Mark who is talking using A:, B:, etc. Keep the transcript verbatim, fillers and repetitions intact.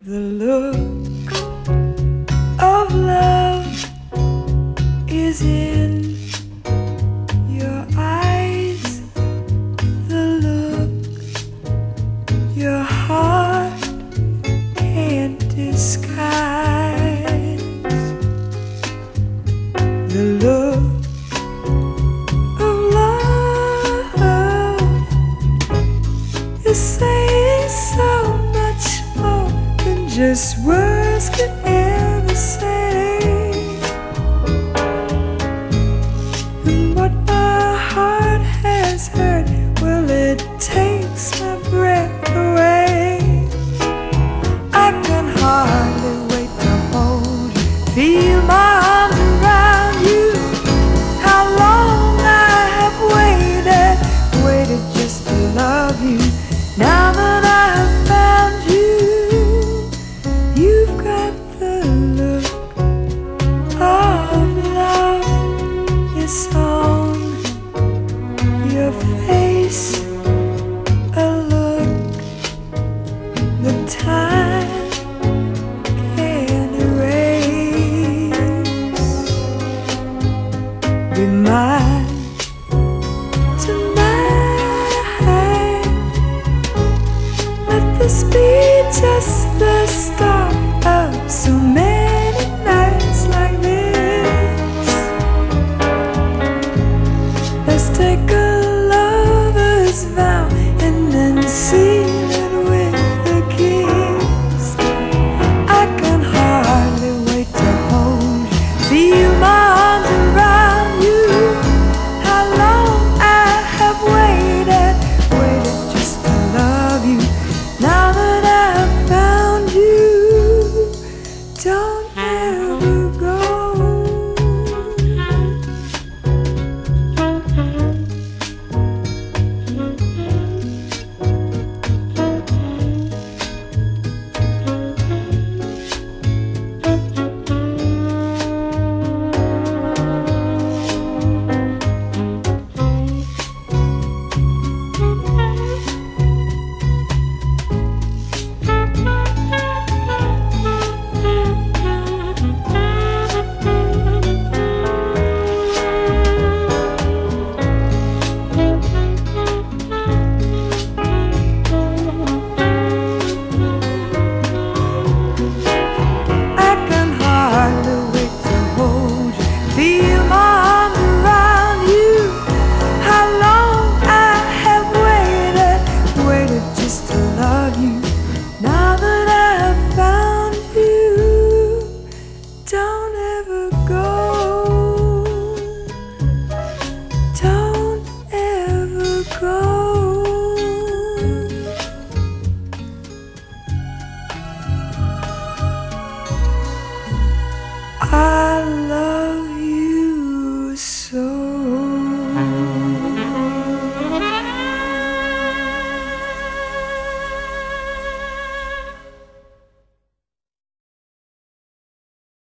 A: The look of love is in your eyes. The look your heart can't disguise. The look of love is saying so much more than just words could ever say. And what my heart has heard, well, it takes my breath away. I can hardly wait to hold you, feel my arms around you. How long I have waited, waited just to love you. Now that I have found you, you've got the look of love. It's on your face, a look the time